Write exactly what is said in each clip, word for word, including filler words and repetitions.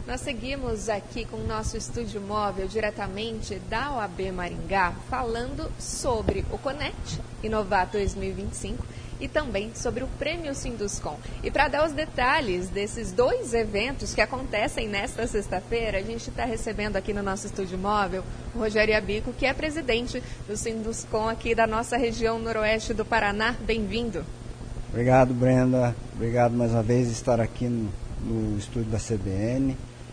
Nós seguimos aqui com o nosso estúdio móvel diretamente da O A B Maringá, falando sobre o Conect Inovar dois mil e vinte e cinco e também sobre o Prêmio Sinduscon. E para dar os detalhes desses dois eventos que acontecem nesta sexta-feira, a gente está recebendo aqui no nosso estúdio móvel o Rogério Abico, que é presidente do Sinduscon aqui da nossa região noroeste do Paraná. Bem-vindo. Obrigado, Brenda. Obrigado mais uma vez por estar aqui no, no estúdio da C B N.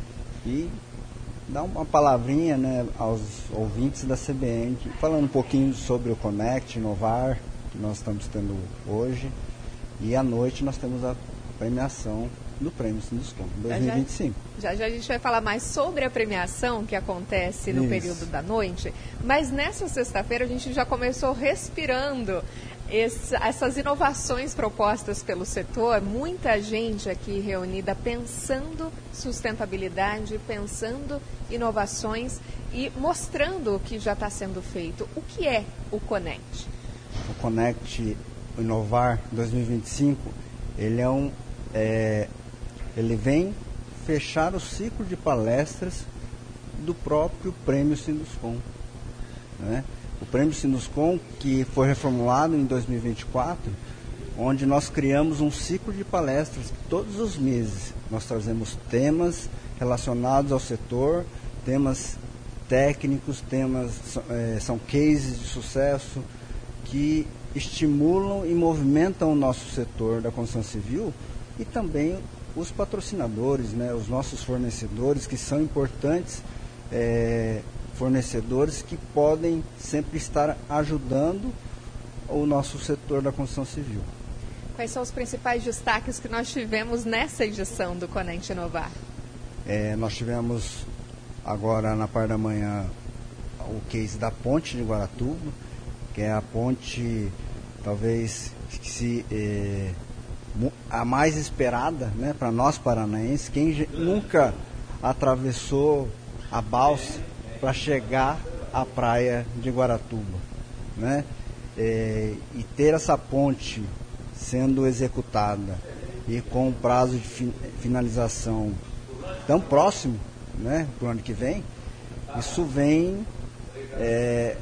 E dar uma palavrinha, né, aos ouvintes da C B N, falando um pouquinho sobre o Conect Inovar, que nós estamos tendo hoje. E à noite nós temos a premiação do Prêmio Sinduscon dois mil e vinte e cinco. Já, já já a gente vai falar mais sobre a premiação que acontece no Isso. período da noite, mas nessa sexta-feira a gente já começou respirando esse, essas inovações propostas pelo setor, muita gente aqui reunida pensando sustentabilidade, pensando inovações e mostrando o que já está sendo feito. O que é o Conect? O Conect Inovar dois mil e vinte e cinco, ele é um é, ele vem fechar o ciclo de palestras do próprio Prêmio Sinduscon, né? O Prêmio Sinduscon, que foi reformulado em dois mil e vinte e quatro, onde nós criamos um ciclo de palestras todos os meses. Nós trazemos temas relacionados ao setor, temas técnicos, temas é, são cases de sucesso que estimulam e movimentam o nosso setor da construção civil e também os patrocinadores, né, os nossos fornecedores, que são importantes é, fornecedores que podem sempre estar ajudando o nosso setor da construção civil. Quais são os principais destaques que nós tivemos nessa edição do Conect Inovar? É, nós tivemos agora na parte da manhã o case da ponte de Guaratuba, que é a ponte talvez que se, é, a mais esperada, né, para nós paranaenses. Quem nunca atravessou a balsa para chegar à praia de Guaratuba, né? É, e ter essa ponte sendo executada e com um prazo de fi, finalização tão próximo, né, para o ano que vem, isso vem, é,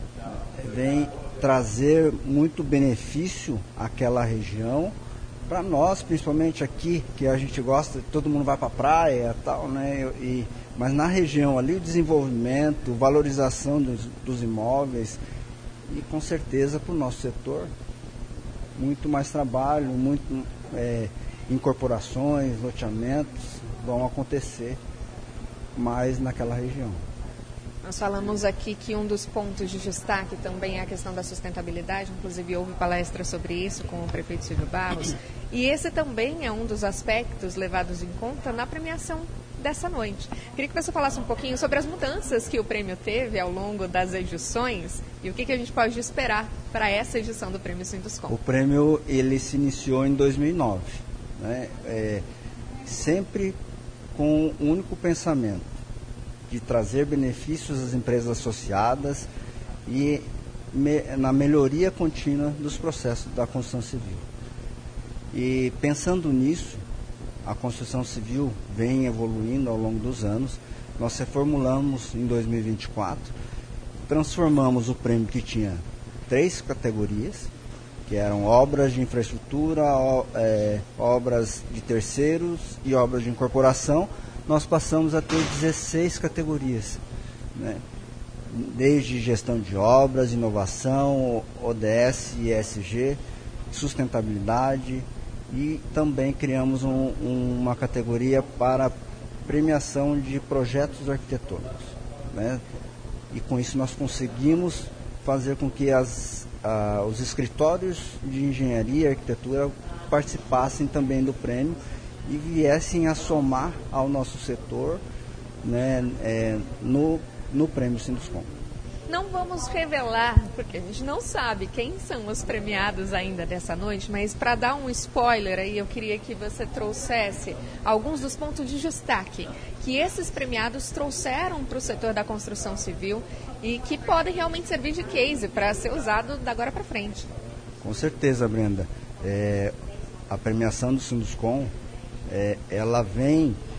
vem trazer muito benefício àquela região, para nós, principalmente aqui, que a gente gosta, todo mundo vai para a praia e tal, né? E, mas na região ali, o desenvolvimento, valorização dos, dos imóveis e com certeza para o nosso setor, muito mais trabalho, muito é, incorporações, loteamentos vão acontecer mais naquela região. Nós falamos aqui que um dos pontos de destaque também é a questão da sustentabilidade, inclusive houve palestra sobre isso com o prefeito Silvio Barros, e esse também é um dos aspectos levados em conta na premiação dessa noite. Queria que você falasse um pouquinho sobre as mudanças que o prêmio teve ao longo das edições e o que, que a gente pode esperar para essa edição do Prêmio Sinduscon. O prêmio ele se iniciou em dois mil e nove, né? É, sempre com um único pensamento, de trazer benefícios às empresas associadas e me, na melhoria contínua dos processos da construção civil. E pensando nisso, a construção civil vem evoluindo ao longo dos anos. Nós reformulamos em dois mil e vinte e quatro, transformamos o prêmio que tinha três categorias, que eram obras de infraestrutura, ó, é, obras de terceiros e obras de incorporação. Nós passamos a ter dezesseis categorias, né? Desde gestão de obras, inovação, O D S e E S G, sustentabilidade, e também criamos um, uma categoria para premiação de projetos arquitetônicos, né? E com isso nós conseguimos fazer com que as, ah, os escritórios de engenharia e arquitetura participassem também do prêmio e viessem a somar ao nosso setor, né, é, no, no Prêmio Sinduscon. Não vamos revelar, porque a gente não sabe quem são os premiados ainda dessa noite, mas para dar um spoiler aí, eu queria que você trouxesse alguns dos pontos de destaque que esses premiados trouxeram para o setor da construção civil e que podem realmente servir de case para ser usado da agora para frente. Com certeza, Brenda. É, a premiação do Sinduscon, É, ela vem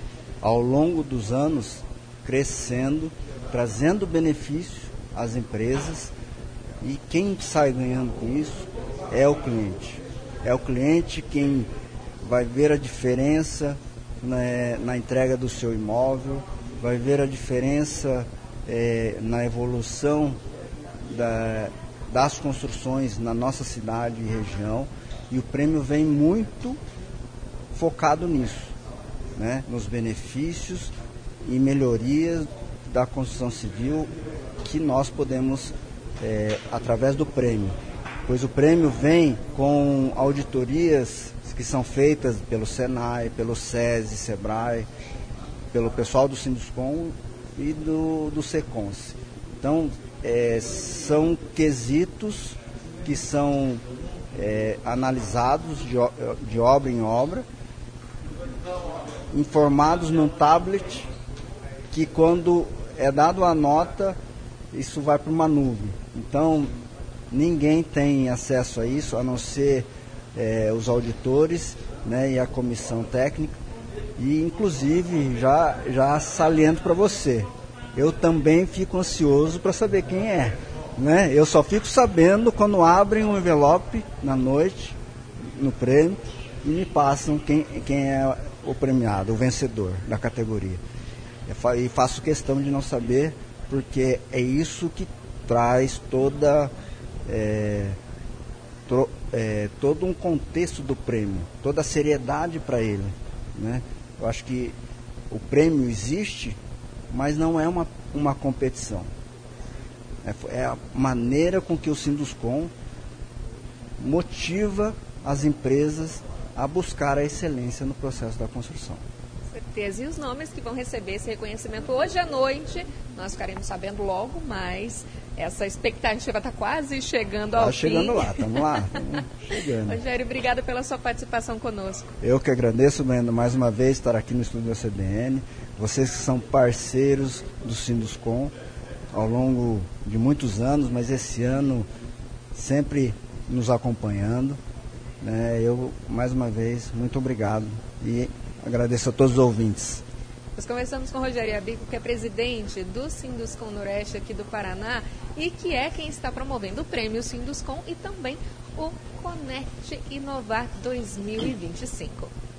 ao longo dos anos, crescendo, trazendo benefício às empresas, e quem sai ganhando com isso é o cliente. É o cliente quem vai ver a diferença na, na entrega do seu imóvel, vai ver a diferença é, na evolução da, das construções na nossa cidade e região, e o prêmio vem muito focado nisso, né? Nos benefícios e melhorias da construção civil que nós podemos, é, através do prêmio, pois o prêmio vem com auditorias que são feitas pelo Senai, pelo SESI, SEBRAE, pelo pessoal do Sinduscon e do, do SECONSE. Então, é, são quesitos que são é, analisados de, de obra em obra, informados num tablet, que quando é dado a nota, isso vai para uma nuvem. Então, ninguém tem acesso a isso, a não ser é, os auditores, né, e a comissão técnica. E, inclusive, já, já saliento para você, eu também fico ansioso para saber quem é, né? Eu só fico sabendo quando abrem um envelope na noite, no prêmio, e me passam quem, quem é o premiado, o vencedor da categoria. E faço questão de não saber, porque é isso que traz toda, é, tro, é, todo um contexto do prêmio, toda a seriedade para ele, né? Eu acho que o prêmio existe, mas não é uma, uma competição. É, é a maneira com que o Sinduscon motiva as empresas a buscar a excelência no processo da construção. Com certeza. E os nomes que vão receber esse reconhecimento hoje à noite, nós ficaremos sabendo logo, mas essa expectativa está quase chegando ao tá fim. chegando lá, estamos lá, estamos chegando. Rogério, obrigada pela sua participação conosco. Eu que agradeço, Brenda, mais uma vez estar aqui no estúdio da C B N. Vocês que são parceiros do Sinduscon ao longo de muitos anos, mas esse ano sempre nos acompanhando, né? Eu, mais uma vez, muito obrigado e agradeço a todos os ouvintes. Nós conversamos com o Rogério Abico, que é presidente do Sinduscon Noroeste aqui do Paraná e que é quem está promovendo o prêmio Sinduscon e também o Conect Inovar dois mil e vinte e cinco.